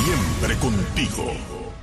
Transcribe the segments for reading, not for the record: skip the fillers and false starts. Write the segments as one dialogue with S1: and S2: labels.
S1: Siempre contigo.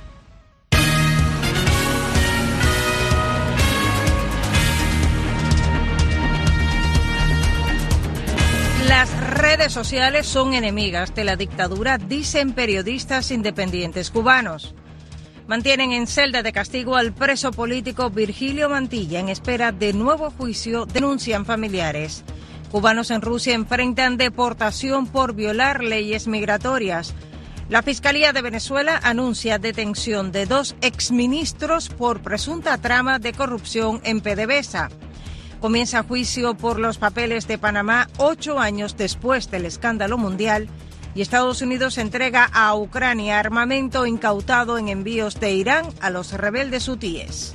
S2: Las redes sociales son enemigas de la dictadura, dicen periodistas independientes cubanos. Mantienen en celda de castigo al preso político Virgilio Mantilla en espera de nuevo juicio, denuncian familiares. Cubanos en Rusia enfrentan deportación por violar leyes migratorias. La Fiscalía de Venezuela anuncia detención de 2 exministros por presunta trama de corrupción en PDVSA. Comienza juicio por los papeles de Panamá 8 años después del escándalo mundial y Estados Unidos entrega a Ucrania armamento incautado en envíos de Irán a los rebeldes hutíes.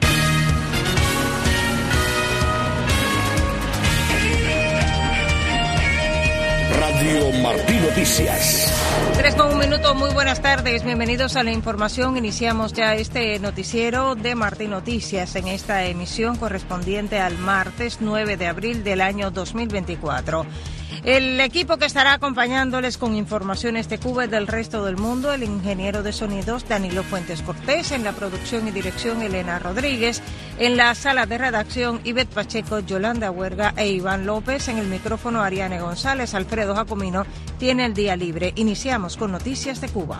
S1: Radio Martí Noticias.
S2: 3:01, muy buenas tardes, bienvenidos a la información. Iniciamos ya este noticiero de Martí Noticias en esta emisión correspondiente al martes 9 de abril del año 2024. El equipo que estará acompañándoles con informaciones de Cuba y del resto del mundo, el ingeniero de sonidos Danilo Fuentes Cortés, en la producción y dirección Elena Rodríguez, en la sala de redacción Ivette Pacheco, Yolanda Huerga e Iván López, en el micrófono Ariane González. Alfredo Jacomino tiene el día libre. Iniciamos con noticias de Cuba.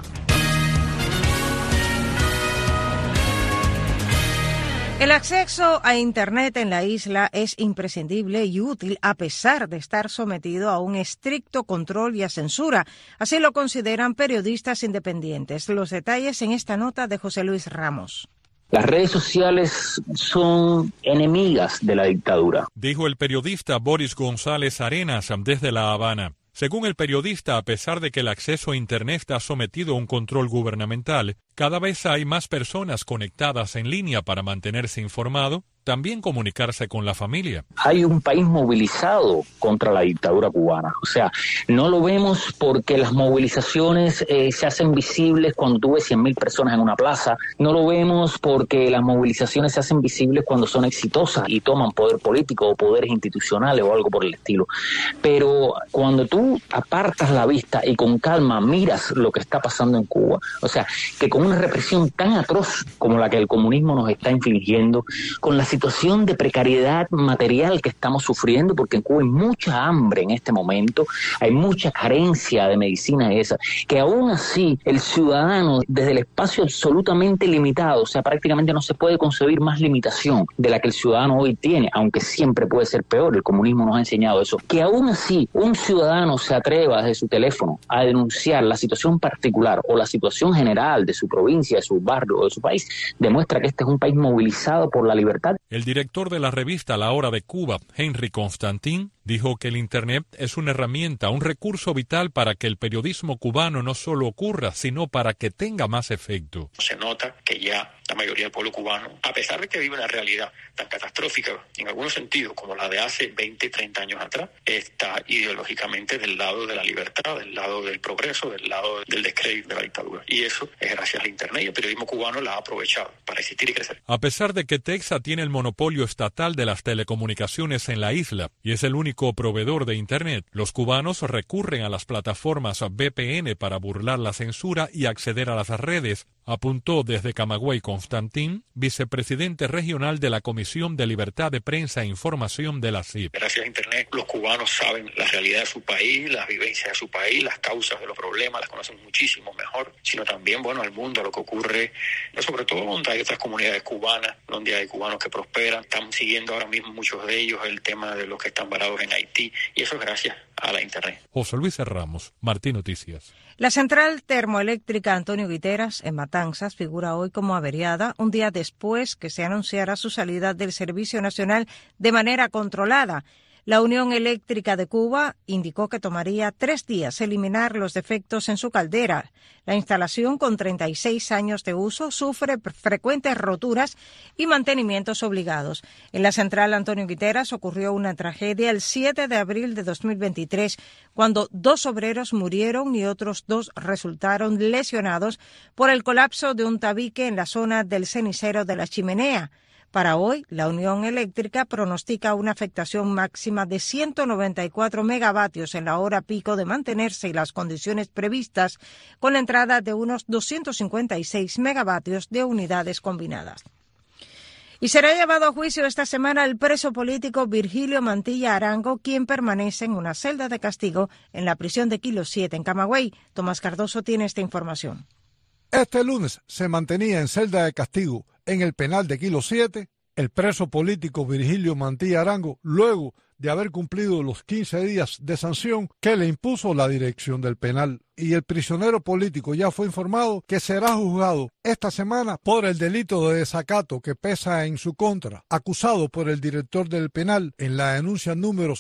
S2: El acceso a Internet en la isla es imprescindible y útil a pesar de estar sometido a un estricto control y a censura. Así lo consideran periodistas independientes. Los detalles en esta nota de José Luis Ramos.
S3: Las redes sociales son enemigas de la dictadura,
S4: dijo el periodista Boris González Arenas desde La Habana. Según el periodista, a pesar de que el acceso a Internet está sometido a un control gubernamental, cada vez hay más personas conectadas en línea para mantenerse informado, también comunicarse con la familia.
S3: Hay un país movilizado contra la dictadura cubana. O sea, no lo vemos porque las movilizaciones se hacen visibles cuando tú ves 100.000 personas en una plaza. No lo vemos porque las movilizaciones se hacen visibles cuando son exitosas y toman poder político o poderes institucionales o algo por el estilo. Pero cuando tú apartas la vista y con calma miras lo que está pasando en Cuba, o sea, que con una represión tan atroz como la que el comunismo nos está infligiendo, con la situación de precariedad material que estamos sufriendo, porque en Cuba hay mucha hambre en este momento, hay mucha carencia de medicina esa, que aún así el ciudadano, desde el espacio absolutamente limitado, o sea, prácticamente no se puede concebir más limitación de la que el ciudadano hoy tiene, aunque siempre puede ser peor, el comunismo nos ha enseñado eso, que aún así un ciudadano se atreva desde su teléfono a denunciar la situación particular o la situación general de su provincia, de su barrio o de su país, demuestra que este es un país movilizado por la libertad.
S4: El director de la revista La Hora de Cuba, Henry Constantin, dijo que el Internet es una herramienta, un recurso vital para que el periodismo cubano no solo ocurra, sino para que tenga más efecto.
S5: Se nota que ya la mayoría del pueblo cubano, a pesar de que vive una realidad tan catastrófica en algunos sentidos como la de hace 20, 30 años atrás, está ideológicamente del lado de la libertad, del lado del progreso, del lado del descrédito de la dictadura. Y eso es gracias al Internet, y el periodismo cubano la ha aprovechado para existir y crecer.
S4: A pesar de que Texas tiene el monopolio estatal de las telecomunicaciones en la isla y es el único proveedor de Internet, los cubanos recurren a las plataformas VPN para burlar la censura y acceder a las redes, apuntó desde Camagüey Constantin, vicepresidente regional de la Comisión de Libertad de Prensa e Información de la CIP.
S5: Gracias a Internet, los cubanos saben la realidad de su país, las vivencias de su país, las causas de los problemas, las conocen muchísimo mejor, sino también, al mundo, a lo que ocurre, sobre todo donde hay otras comunidades cubanas, donde hay cubanos que prosperan. Están siguiendo ahora mismo muchos de ellos el tema de los que están varados en Haití, y eso es gracias a la Internet.
S4: José Luis Ramos, Martí Noticias.
S2: La central termoeléctrica Antonio Guiteras, en Matanzas, figura hoy como averiada, un día después que se anunciara su salida del Servicio Nacional de manera controlada. La Unión Eléctrica de Cuba indicó que tomaría 3 días eliminar los defectos en su caldera. La instalación, con 36 años de uso, sufre frecuentes roturas y mantenimientos obligados. En la central Antonio Guiteras ocurrió una tragedia el 7 de abril de 2023, cuando 2 obreros murieron y otros 2 resultaron lesionados por el colapso de un tabique en la zona del cenicero de la Chimenea. Para hoy, la Unión Eléctrica pronostica una afectación máxima de 194 megavatios en la hora pico de mantenerse las condiciones previstas, con la entrada de unos 256 megavatios de unidades combinadas. Y será llevado a juicio esta semana el preso político Virgilio Mantilla Arango, quien permanece en una celda de castigo en la prisión de Kilo 7 en Camagüey. Tomás Cardoso tiene esta información.
S6: Este lunes se mantenía en celda de castigo en el penal de Kilo 7 el preso político Virgilio Mantilla Arango, luego de haber cumplido los 15 días de sanción que le impuso la dirección del penal. Y el prisionero político ya fue informado que será juzgado esta semana por el delito de desacato que pesa en su contra, acusado por el director del penal en la denuncia número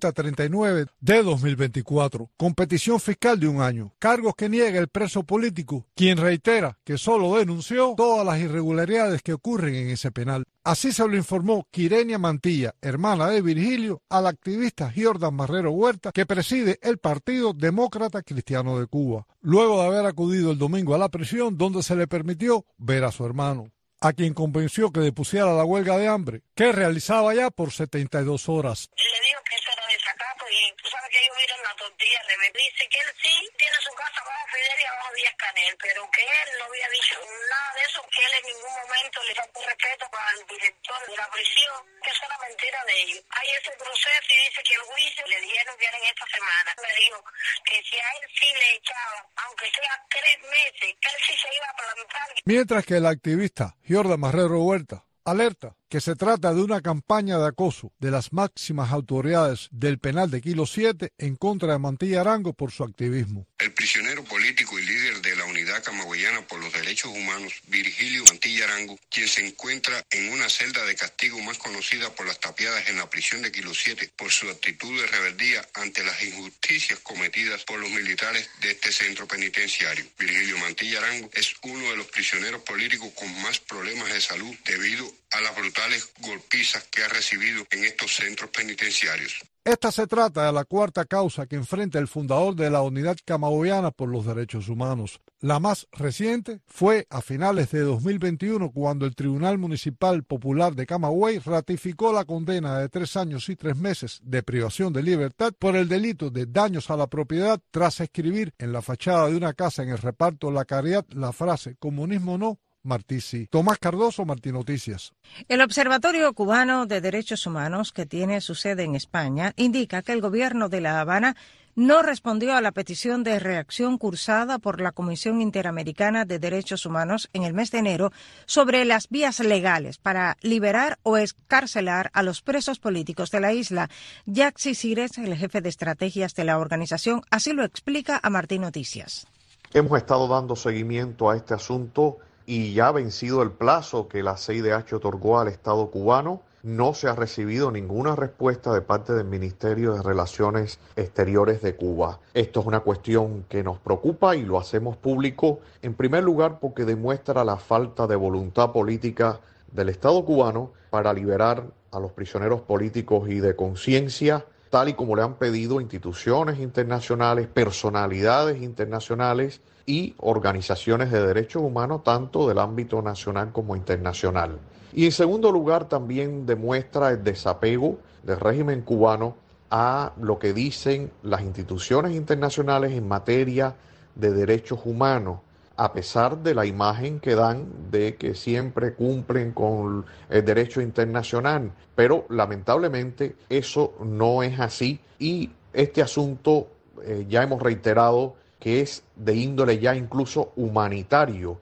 S6: 5039 de 2024, con petición fiscal de 1 año, cargos que niega el preso político, quien reitera que solo denunció todas las irregularidades que ocurren en ese penal. Así se lo informó Quirenia Mantilla, hermana de Virgilio, al activista Jordan Marrero Huerta, que preside el Partido Demócrata Cristiano de Cuba, luego de haber acudido el domingo a la prisión donde se le permitió ver a su hermano, a quien convenció que depusiera la huelga de hambre que realizaba ya por 72 horas.
S7: Le dijo que eso era desacato y tú sabes que ellos miran la tortilla al revés. Dice que él sí tiene su casa bajo Fidel y abajo Díaz Canel, pero que él no había dicho nada de eso, que él en ningún momento le faltó respeto al director de la prisión, que eso era mentira de ellos. Hay ese proceso y dice que el juicio le dijeron que era en esta semana. Me dijo que si a él sí le echaban, aunque sea 3 meses, que él sí se iba a plantar.
S6: Mientras que el activista Jordan Marrero Huerta alerta que se trata de una campaña de acoso de las máximas autoridades del penal de Kilo 7 en contra de Mantilla Arango por su activismo.
S8: El prisionero político y líder de la Unidad Camagüeyana por los Derechos Humanos, Virgilio Mantilla Arango, quien se encuentra en una celda de castigo más conocida por las tapiadas en la prisión de Kilo 7 por su actitud de rebeldía ante las injusticias cometidas por los militares de este centro penitenciario. Virgilio Mantilla Arango es uno de los prisioneros políticos con más problemas de salud debido a las brutales golpizas que ha recibido en estos centros penitenciarios.
S6: Esta se trata de la 4ª causa que enfrenta el fundador de la Unidad Camagüeyana por los Derechos Humanos. La más reciente fue a finales de 2021, cuando el Tribunal Municipal Popular de Camagüey ratificó la condena de 3 años y 3 meses de privación de libertad por el delito de daños a la propiedad tras escribir en la fachada de una casa en el reparto La Caridad la frase «Comunismo no, Martí sí». Tomás Cardoso, Martí Noticias.
S2: El Observatorio Cubano de Derechos Humanos, que tiene su sede en España, indica que el gobierno de La Habana no respondió a la petición de reacción cursada por la Comisión Interamericana de Derechos Humanos en el mes de enero sobre las vías legales para liberar o excarcelar a los presos políticos de la isla. Yaxi Cires, el jefe de estrategias de la organización, así lo explica a Martí Noticias.
S9: Hemos estado dando seguimiento a este asunto y ya ha vencido el plazo que la CIDH otorgó al Estado cubano. No se ha recibido ninguna respuesta de parte del Ministerio de Relaciones Exteriores de Cuba. Esto es una cuestión que nos preocupa y lo hacemos público, en primer lugar porque demuestra la falta de voluntad política del Estado cubano para liberar a los prisioneros políticos y de conciencia, tal y como le han pedido instituciones internacionales, personalidades internacionales y organizaciones de derechos humanos, tanto del ámbito nacional como internacional. Y en segundo lugar, también demuestra el desapego del régimen cubano a lo que dicen las instituciones internacionales en materia de derechos humanos, a pesar de la imagen que dan de que siempre cumplen con el derecho internacional. Pero lamentablemente eso no es así y este asunto ya hemos reiterado que es de índole ya incluso humanitario.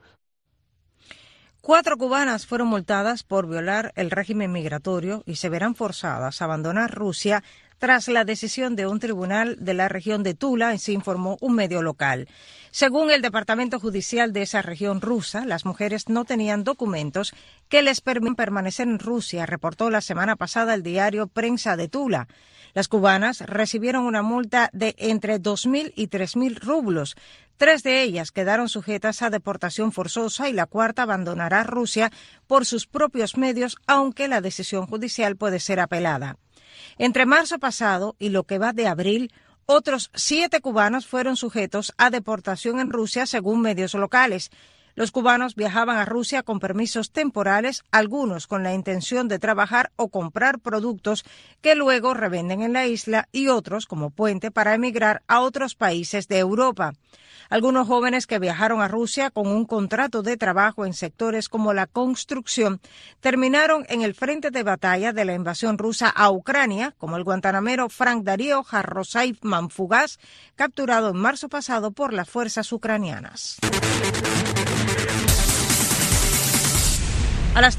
S2: 4 cubanas fueron multadas por violar el régimen migratorio y se verán forzadas a abandonar Rusia tras la decisión de un tribunal de la región de Tula, se informó un medio local. Según el Departamento Judicial de esa región rusa, las mujeres no tenían documentos que les permitan permanecer en Rusia, reportó la semana pasada el diario Prensa de Tula. Las cubanas recibieron una multa de entre 2.000 y 3.000 rublos. 3 de ellas quedaron sujetas a deportación forzosa y la 4ª abandonará Rusia por sus propios medios, aunque la decisión judicial puede ser apelada. Entre marzo pasado y lo que va de abril, otros 7 cubanos fueron sujetos a deportación en Rusia, según medios locales. Los cubanos viajaban a Rusia con permisos temporales, algunos con la intención de trabajar o comprar productos que luego revenden en la isla y otros como puente para emigrar a otros países de Europa. Algunos jóvenes que viajaron a Rusia con un contrato de trabajo en sectores como la construcción terminaron en el frente de batalla de la invasión rusa a Ucrania, como el guantanamero Frank Darío Jarrosaif Manfugaz, capturado en marzo pasado por las fuerzas ucranianas. A las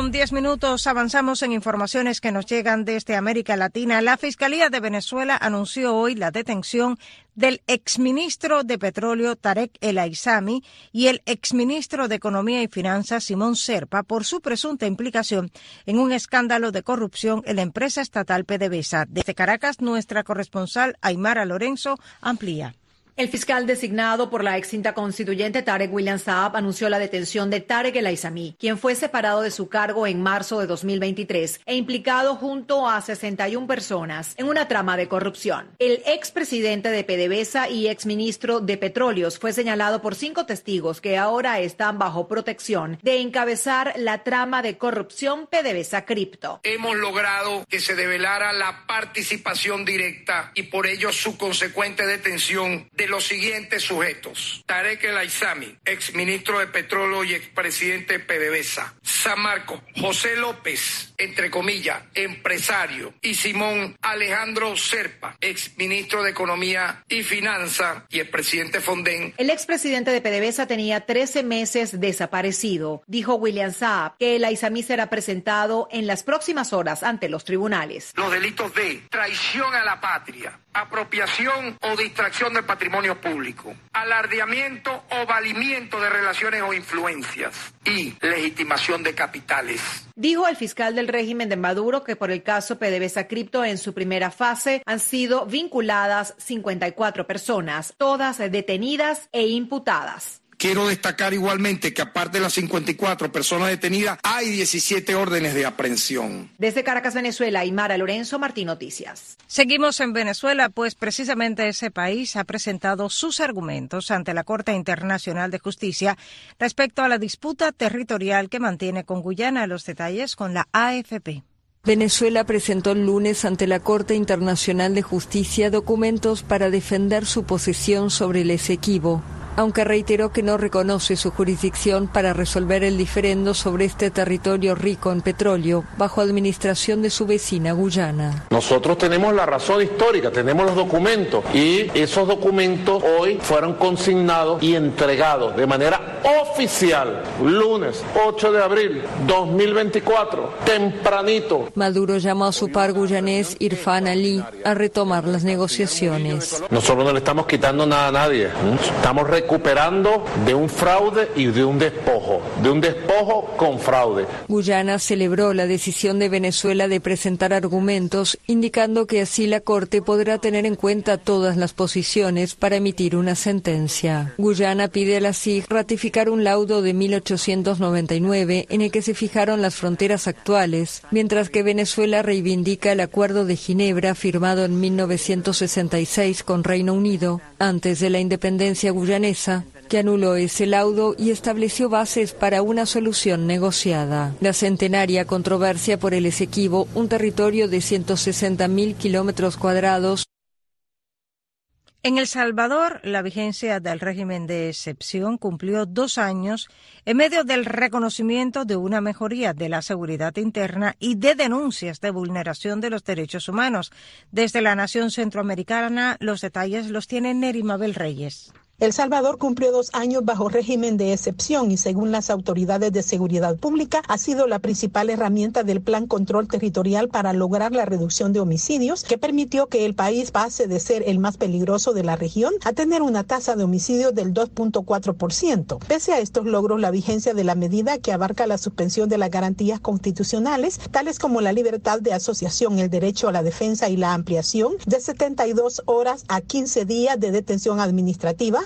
S2: 3:10 avanzamos en informaciones que nos llegan desde América Latina. La Fiscalía de Venezuela anunció hoy la detención del exministro de Petróleo Tarek El Aissami y el exministro de Economía y Finanzas Simón Serpa por su presunta implicación en un escándalo de corrupción en la empresa estatal PDVSA. Desde Caracas, nuestra corresponsal Aymara Lorenzo amplía.
S10: El fiscal designado por la extinta constituyente Tarek William Saab anunció la detención de Tarek El Aissami, quien fue separado de su cargo en marzo de 2023 e implicado junto a 61 personas en una trama de corrupción. El expresidente de PDVSA y exministro de Petróleos fue señalado por 5 testigos que ahora están bajo protección de encabezar la trama de corrupción PDVSA Cripto.
S11: Hemos logrado que se develara la participación directa y por ello su consecuente detención de los siguientes sujetos: Tarek El Aissami, exministro de Petróleo y expresidente de PDVSA; San Marcos José López, entre comillas, empresario; y Simón Alejandro Serpa, exministro de Economía y Finanzas y expresidente Fonden.
S10: El expresidente de PDVSA tenía 13 meses desaparecido. Dijo William Saab que El Aissami será presentado en las próximas horas ante los tribunales.
S11: Los delitos de traición a la patria, apropiación o distracción del patrimonio público, alardeamiento o valimiento de relaciones o influencias y legitimación de capitales.
S10: Dijo el fiscal del régimen de Maduro que por el caso PDVSA Cripto en su primera fase han sido vinculadas 54 personas, todas detenidas e imputadas.
S11: Quiero destacar igualmente que aparte de las 54 personas detenidas, hay 17 órdenes de aprehensión.
S10: Desde Caracas, Venezuela, Aymara Lorenzo, Martín Noticias.
S2: Seguimos en Venezuela, pues precisamente ese país ha presentado sus argumentos ante la Corte Internacional de Justicia respecto a la disputa territorial que mantiene con Guyana. Los detalles con la AFP.
S12: Venezuela presentó el lunes ante la Corte Internacional de Justicia documentos para defender su posesión sobre el Esequibo, aunque reiteró que no reconoce su jurisdicción para resolver el diferendo sobre este territorio rico en petróleo bajo administración de su vecina Guyana.
S13: Nosotros tenemos la razón histórica, tenemos los documentos y esos documentos hoy fueron consignados y entregados de manera oficial, lunes 8 de abril 2024, tempranito.
S12: Maduro llamó a su par guyanés Irfan Ali a retomar las negociaciones.
S13: Nosotros no le estamos quitando nada a nadie, estamos recuperando de un fraude y de un despojo con fraude.
S12: Guyana celebró la decisión de Venezuela de presentar argumentos, indicando que así la Corte podrá tener en cuenta todas las posiciones para emitir una sentencia. Guyana pide a la CIG ratificar un laudo de 1899 en el que se fijaron las fronteras actuales, mientras que Venezuela reivindica el Acuerdo de Ginebra firmado en 1966 con Reino Unido, antes de la independencia guyanesa, que anuló ese laudo y estableció bases para una solución negociada. La centenaria controversia por el Esequibo, un territorio de 160.000 kilómetros cuadrados.
S2: En El Salvador, la vigencia del régimen de excepción cumplió 2 años en medio del reconocimiento de una mejoría de la seguridad interna y de denuncias de vulneración de los derechos humanos. Desde la nación centroamericana, los detalles los tiene Neri Mabel Reyes.
S14: El Salvador cumplió 2 años bajo régimen de excepción y según las autoridades de seguridad pública ha sido la principal herramienta del Plan Control Territorial para lograr la reducción de homicidios que permitió que el país pase de ser el más peligroso de la región a tener una tasa de homicidios del 2.4%. Pese a estos logros, la vigencia de la medida que abarca la suspensión de las garantías constitucionales, tales como la libertad de asociación, el derecho a la defensa y la ampliación de 72 horas a 15 días de detención administrativa,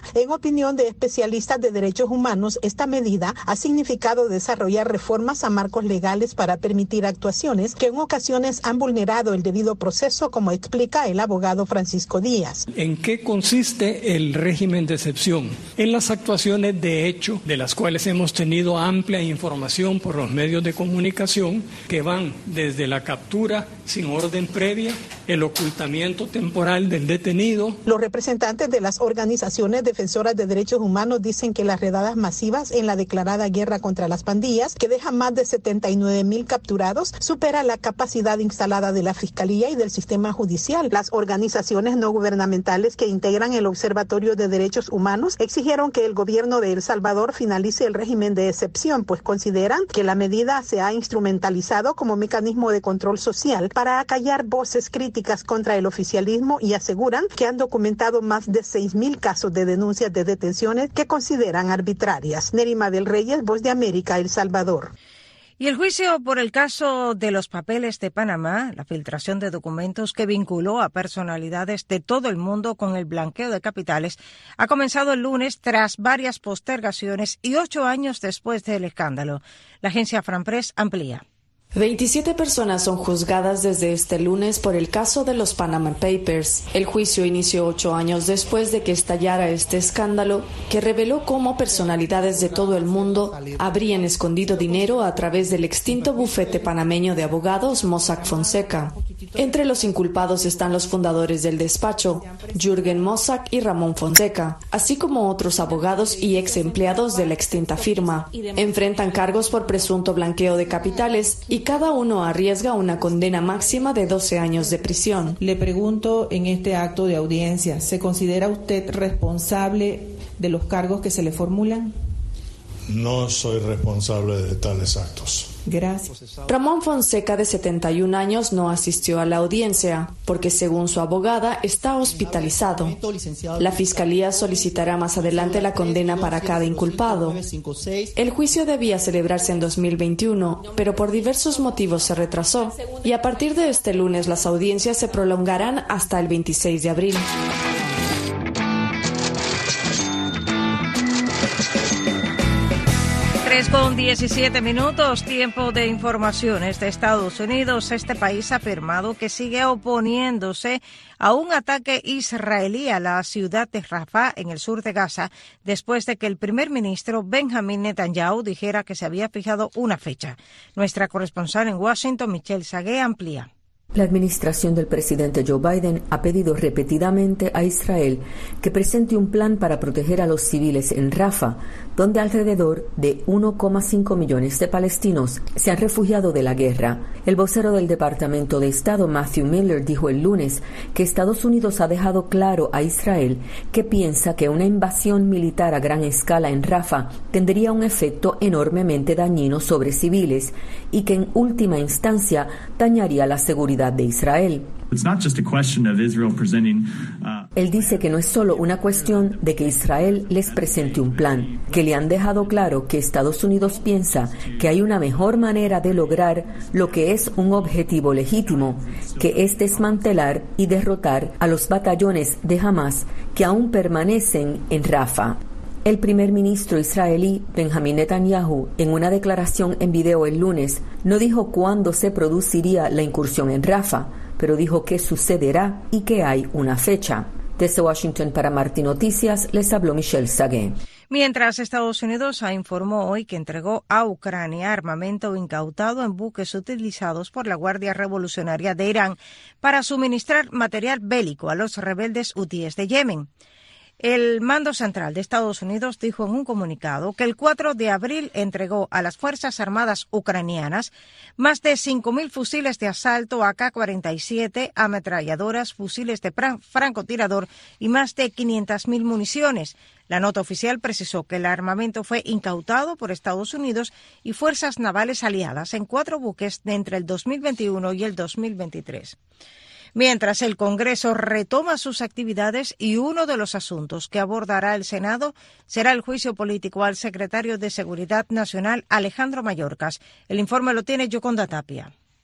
S14: En opinión de especialistas de derechos humanos, esta medida ha significado desarrollar reformas a marcos legales para permitir actuaciones que en ocasiones han vulnerado el debido proceso, como explica el abogado Francisco Díaz.
S15: ¿En qué consiste el régimen de excepción? En las actuaciones de hecho, de las cuales hemos tenido amplia información por los medios de comunicación, que van desde la captura sin orden previa, el ocultamiento temporal del detenido.
S14: Los representantes de las organizaciones defensoras de derechos humanos dicen que las redadas masivas en la declarada guerra contra las pandillas, que deja más de 79,000 capturados, supera la capacidad instalada de la Fiscalía y del sistema judicial. Las organizaciones no gubernamentales que integran el Observatorio de Derechos Humanos exigieron que el gobierno de El Salvador finalice el régimen de excepción, pues consideran que la medida se ha instrumentalizado como mecanismo de control social para acallar voces críticas contra el oficialismo y aseguran que han documentado más de 6,000 casos de denuncias de detenciones que consideran arbitrarias. Nerima del Reyes, Voz de América, El Salvador.
S2: Y el juicio por el caso de los papeles de Panamá, la filtración de documentos que vinculó a personalidades de todo el mundo con el blanqueo de capitales, ha comenzado el lunes tras varias postergaciones y 8 años después del escándalo. La agencia FranPress amplía.
S16: 27 personas son juzgadas desde este lunes por el caso de los Panama Papers. El juicio inició 8 años después de que estallara este escándalo que reveló cómo personalidades de todo el mundo habrían escondido dinero a través del extinto bufete panameño de abogados Mossack Fonseca. Entre los inculpados están los fundadores del despacho, Jürgen Mossack y Ramón Fonseca, así como otros abogados y ex empleados de la extinta firma. Enfrentan cargos por presunto blanqueo de capitales y cada uno arriesga una condena máxima de 12 años de prisión.
S17: Le pregunto en este acto de audiencia, ¿se considera usted responsable de los cargos que se le formulan?
S18: No soy responsable de tales actos.
S16: Gracias. Ramón Fonseca, de 71 años, no asistió a la audiencia porque, según su abogada, está hospitalizado. La Fiscalía solicitará más adelante la condena para cada inculpado. El juicio debía celebrarse en 2021, pero por diversos motivos se retrasó y a partir de este lunes las audiencias se prolongarán hasta el 26 de abril.
S2: 3:17, tiempo de informaciones de Estados Unidos. Este país ha afirmado que sigue oponiéndose a un ataque israelí a la ciudad de Rafah, en el sur de Gaza, después de que el primer ministro Benjamin Netanyahu dijera que se había fijado una fecha. Nuestra corresponsal en Washington, Michelle Sagué, amplía.
S19: La administración del presidente Joe Biden ha pedido repetidamente a Israel que presente un plan para proteger a los civiles en Rafah, donde alrededor de 1,5 millones de palestinos se han refugiado de la guerra. El vocero del Departamento de Estado, Matthew Miller, dijo el lunes que Estados Unidos ha dejado claro a Israel que piensa que una invasión militar a gran escala en Rafah tendría un efecto enormemente dañino sobre civiles y que en última instancia dañaría la seguridad de Israel. Él dice que no es solo una cuestión de que Israel les presente un plan, que le han dejado claro que Estados Unidos piensa que hay una mejor manera de lograr lo que es un objetivo legítimo, que es desmantelar y derrotar a los batallones de Hamás que aún permanecen en Rafah. El primer ministro israelí, Benjamin Netanyahu, en una declaración en video el lunes, no dijo cuándo se produciría la incursión en Rafah, pero dijo que sucederá y que hay una fecha. Desde Washington para Martí Noticias, les habló Michelle Sagué.
S2: Mientras Estados Unidos informó hoy que entregó a Ucrania armamento incautado en buques utilizados por la Guardia Revolucionaria de Irán para suministrar material bélico a los rebeldes hutíes de Yemen. El Mando Central de Estados Unidos dijo en un comunicado que el 4 de abril entregó a las Fuerzas Armadas ucranianas más de 5.000 fusiles de asalto AK-47, ametralladoras, fusiles de francotirador y más de 500.000 municiones. La nota oficial precisó que el armamento fue incautado por Estados Unidos y fuerzas navales aliadas en 4 buques de entre el 2021 y el 2023. Mientras el Congreso retoma sus actividades y uno de los asuntos que abordará el Senado será el juicio político al secretario de Seguridad Nacional, Alejandro Mayorkas. El informe lo tiene Yoconda Tapia.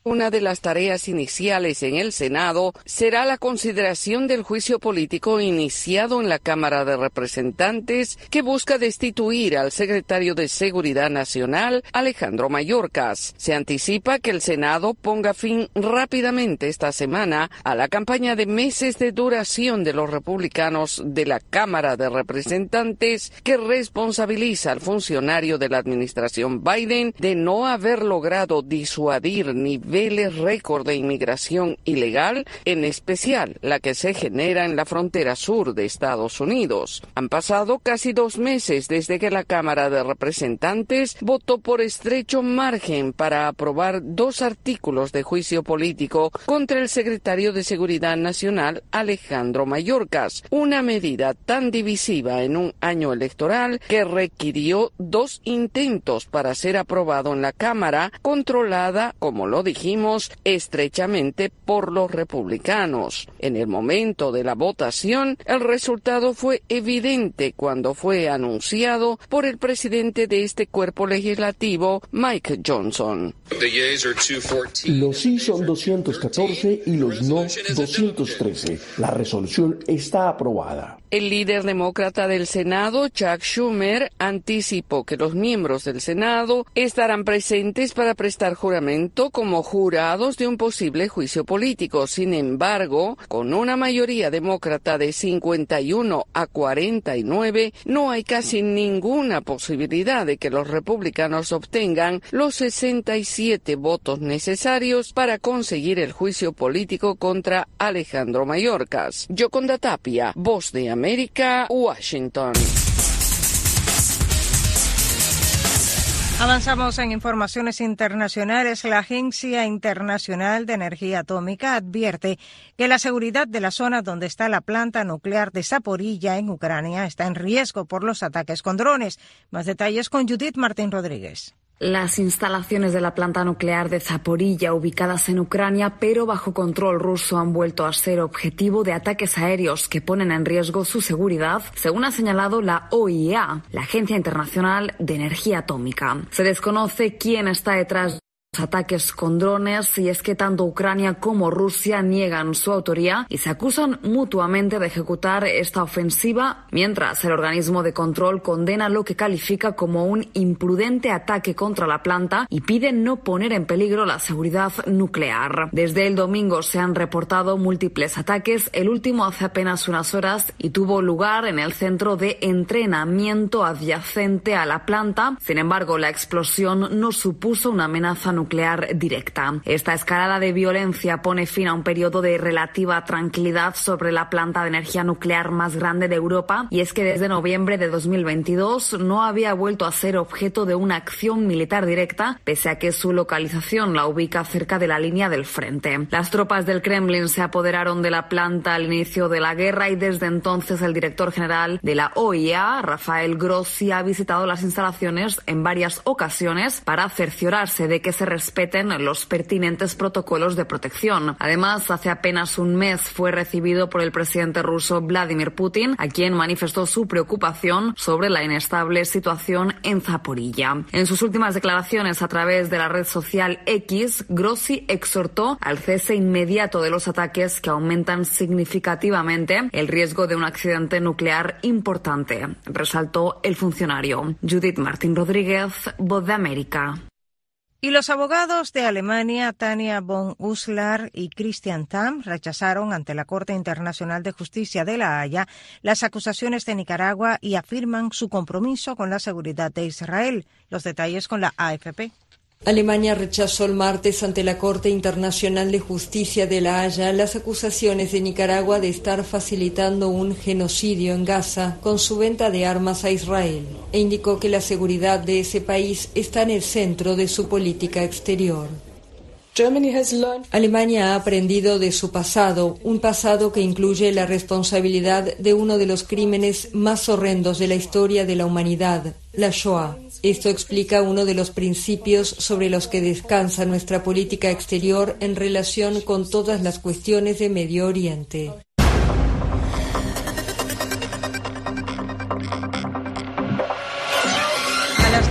S20: Una de las tareas iniciales en el Senado será la consideración del juicio político iniciado en la Cámara de Representantes que busca destituir al secretario de Seguridad Nacional, Alejandro Mayorkas. Se anticipa que el Senado ponga fin rápidamente esta semana a la campaña de meses de duración de los republicanos de la Cámara de Representantes que responsabiliza al funcionario de la administración Biden de no haber logrado disuadir niveles récord de inmigración ilegal, en especial la que se genera en la frontera sur de Estados Unidos. Han pasado casi 2 meses desde que la Cámara de Representantes votó por estrecho margen para aprobar 2 artículos de juicio político contra el secretario de Seguridad Nacional, Alejandro Mayorkas, una medida tan divisiva en un año electoral que requirió 2 intentos para ser aprobado en la Cámara, controlada, como lo dijimos, estrechamente por los republicanos. En el momento de la votación, el resultado fue evidente cuando fue anunciado por el presidente de este cuerpo legislativo, Mike Johnson.
S21: Los sí son 214 y los no 213. La resolución está aprobada.
S20: El líder demócrata del Senado, Chuck Schumer, anticipó que los miembros del Senado estarán presentes para prestar juramento como jurados de un posible juicio político. Sin embargo, con una mayoría demócrata de 51 a 49, no hay casi ninguna posibilidad de que los republicanos obtengan los 67 votos necesarios para conseguir el juicio político contra Alejandro Mayorkas. Yoconda Tapia, Voz de América, Washington.
S2: Avanzamos en informaciones internacionales. La Agencia Internacional de Energía Atómica advierte que la seguridad de la zona donde está la planta nuclear de Zaporilla en Ucrania está en riesgo por los ataques con drones. Más detalles con Judith Martín Rodríguez.
S22: Las instalaciones de la planta nuclear de Zaporilla, ubicadas en Ucrania, pero bajo control ruso, han vuelto a ser objetivo de ataques aéreos que ponen en riesgo su seguridad, según ha señalado la OIEA, la Agencia Internacional de Energía Atómica. Se desconoce quién está detrás de los ataques con drones, y es que tanto Ucrania como Rusia niegan su autoría y se acusan mutuamente de ejecutar esta ofensiva, mientras el organismo de control condena lo que califica como un imprudente ataque contra la planta y pide no poner en peligro la seguridad nuclear. Desde el domingo se han reportado múltiples ataques, el último hace apenas unas horas y tuvo lugar en el centro de entrenamiento adyacente a la planta. Sin embargo, la explosión no supuso una amenaza nuclear directa. Esta escalada de violencia pone fin a un periodo de relativa tranquilidad sobre la planta de energía nuclear más grande de Europa, y es que desde noviembre de 2022 no había vuelto a ser objeto de una acción militar directa, pese a que su localización la ubica cerca de la línea del frente. Las tropas del Kremlin se apoderaron de la planta al inicio de la guerra y desde entonces el director general de la OIEA, Rafael Grossi, ha visitado las instalaciones en varias ocasiones para cerciorarse de que se respeten los pertinentes protocolos de protección. Además, hace apenas un mes fue recibido por el presidente ruso Vladimir Putin, a quien manifestó su preocupación sobre la inestable situación en Zaporilla. En sus últimas declaraciones a través de la red social X, Grossi exhortó al cese inmediato de los ataques que aumentan significativamente el riesgo de un accidente nuclear importante, resaltó el funcionario. Judith Martín Rodríguez, Voz de América.
S2: Y los abogados de Alemania, Tanja von Uslar y Christian Tamm, rechazaron ante la Corte Internacional de Justicia de La Haya las acusaciones de Nicaragua y afirman su compromiso con la seguridad de Israel. Los detalles con la AFP.
S12: Alemania rechazó el martes ante la Corte Internacional de Justicia de La Haya las acusaciones de Nicaragua de estar facilitando un genocidio en Gaza con su venta de armas a Israel, e indicó que la seguridad de ese país está en el centro de su política exterior. Alemania ha aprendido de su pasado, un pasado que incluye la responsabilidad de uno de los crímenes más horrendos de la historia de la humanidad, la Shoah. Esto explica uno de los principios sobre los que descansa nuestra política exterior en relación con todas las cuestiones de Medio Oriente.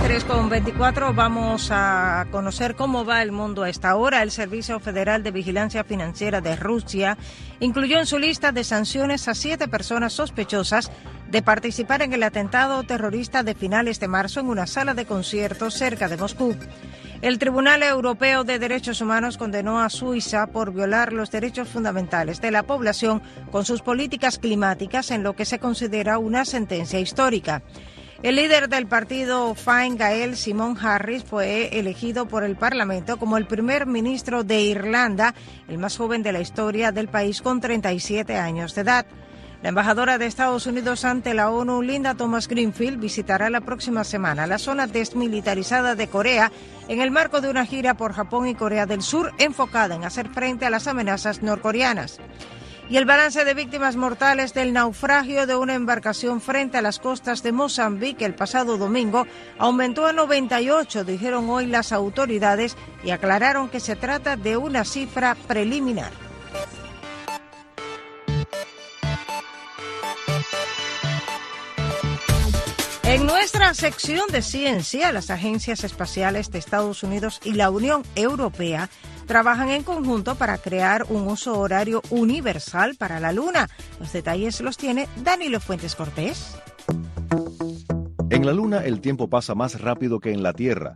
S2: 3:24, vamos a conocer cómo va el mundo a esta hora. El Servicio Federal de Vigilancia Financiera de Rusia incluyó en su lista de sanciones a 7 personas sospechosas de participar en el atentado terrorista de finales de marzo en una sala de conciertos cerca de Moscú. El Tribunal Europeo de Derechos Humanos condenó a Suiza por violar los derechos fundamentales de la población con sus políticas climáticas en lo que se considera una sentencia histórica. El líder del partido Fine Gael, Simon Harris, fue elegido por el Parlamento como el primer ministro de Irlanda, el más joven de la historia del país, con 37 años de edad. La embajadora de Estados Unidos ante la ONU, Linda Thomas-Greenfield, visitará la próxima semana la zona desmilitarizada de Corea en el marco de una gira por Japón y Corea del Sur enfocada en hacer frente a las amenazas norcoreanas. Y el balance de víctimas mortales del naufragio de una embarcación frente a las costas de Mozambique el pasado domingo aumentó a 98, dijeron hoy las autoridades, y aclararon que se trata de una cifra preliminar. En nuestra sección de ciencia, las agencias espaciales de Estados Unidos y la Unión Europea trabajan en conjunto para crear un uso horario universal para la Luna. Los detalles los tiene Danilo Fuentes Cortés.
S1: En la Luna el tiempo pasa más rápido que en la Tierra,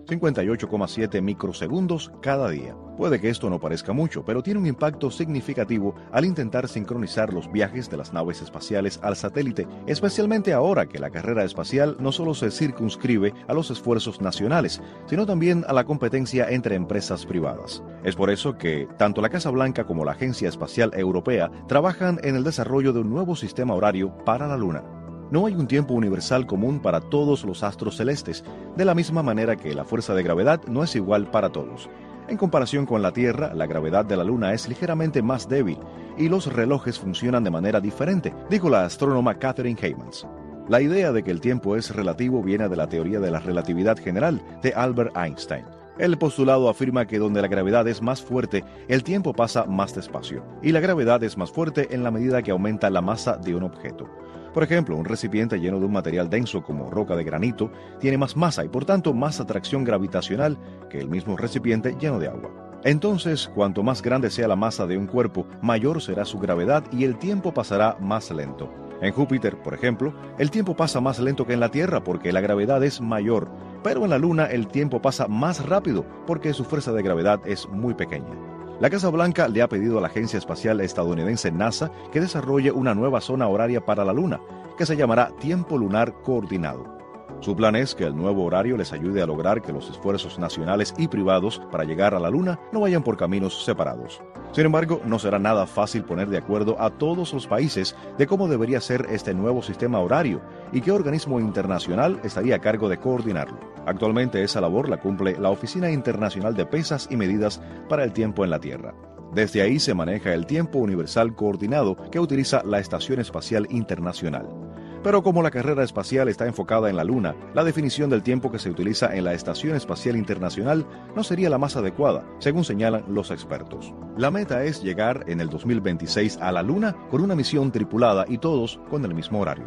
S1: 58,7 microsegundos cada día. Puede que esto no parezca mucho, pero tiene un impacto significativo al intentar sincronizar los viajes de las naves espaciales al satélite, especialmente ahora que la carrera espacial no solo se circunscribe a los esfuerzos nacionales, sino también a la competencia entre empresas privadas. Es por eso que tanto la Casa Blanca como la Agencia Espacial Europea trabajan en el desarrollo de un nuevo sistema horario para la Luna. No hay un tiempo universal común para todos los astros celestes, de la misma manera que la fuerza de gravedad no es igual para todos. En comparación con la Tierra, la gravedad de la Luna es ligeramente más débil y los relojes funcionan de manera diferente, dijo la astrónoma Catherine Heymans. La idea de que el tiempo es relativo viene de la teoría de la relatividad general de Albert Einstein. El postulado afirma que donde la gravedad es más fuerte, el tiempo pasa más despacio, y la gravedad es más fuerte en la medida que aumenta la masa de un objeto. Por ejemplo, un recipiente lleno de un material denso como roca de granito tiene más masa y por tanto más atracción gravitacional que el mismo recipiente lleno de agua. Entonces, cuanto más grande sea la masa de un cuerpo, mayor será su gravedad y el tiempo pasará más lento. En Júpiter, por ejemplo, el tiempo pasa más lento que en la Tierra porque la gravedad es mayor, pero en la Luna el tiempo pasa más rápido porque su fuerza de gravedad es muy pequeña. La Casa Blanca le ha pedido a la agencia espacial estadounidense NASA que desarrolle una nueva zona horaria para la Luna, que se llamará Tiempo Lunar Coordinado. Su plan es que el nuevo horario les ayude a lograr que los esfuerzos nacionales y privados para llegar a la Luna no vayan por caminos separados. Sin embargo, no será nada fácil poner de acuerdo a todos los países de cómo debería ser este nuevo sistema horario y qué organismo internacional estaría a cargo de coordinarlo. Actualmente esa labor la cumple la Oficina Internacional de Pesas y Medidas para el Tiempo en la Tierra. Desde ahí se maneja el tiempo universal coordinado que utiliza la Estación Espacial Internacional. Pero como la carrera espacial está enfocada en la Luna, la definición del tiempo que se utiliza en la Estación Espacial Internacional no sería la más adecuada, según señalan los expertos. La meta es llegar en el 2026 a la Luna con una misión tripulada y todos con el mismo horario.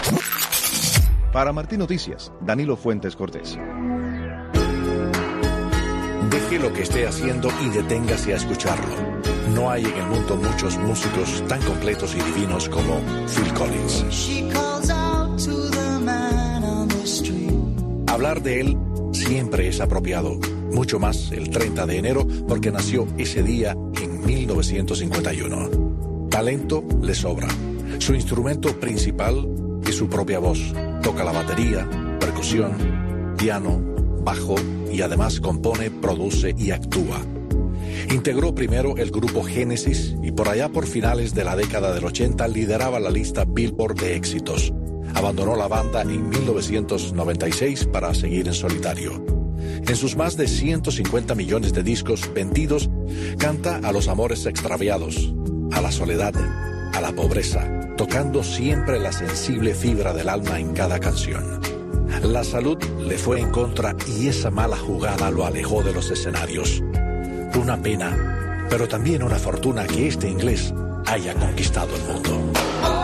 S1: Para Martín Noticias, Danilo Fuentes Cortés.
S3: Deje lo que esté haciendo y deténgase a escucharlo. No hay en el mundo muchos músicos tan completos y divinos como Phil Collins. Hablar de él siempre es apropiado, mucho más el 30 de enero porque nació ese día en 1951. Talento le sobra. Su instrumento principal es su propia voz. Toca la batería, percusión, piano, bajo y además compone, produce y actúa. Integró primero el grupo Génesis y por allá por finales de la década del 80 lideraba la lista Billboard de éxitos. Abandonó la banda en 1996 para seguir en solitario. En sus más de 150 millones de discos vendidos, canta a los amores extraviados, a la soledad, a la pobreza, tocando siempre la sensible fibra del alma en cada canción. La salud le fue en contra y esa mala jugada lo alejó de los escenarios. Una pena, pero también una fortuna que este inglés haya conquistado el mundo.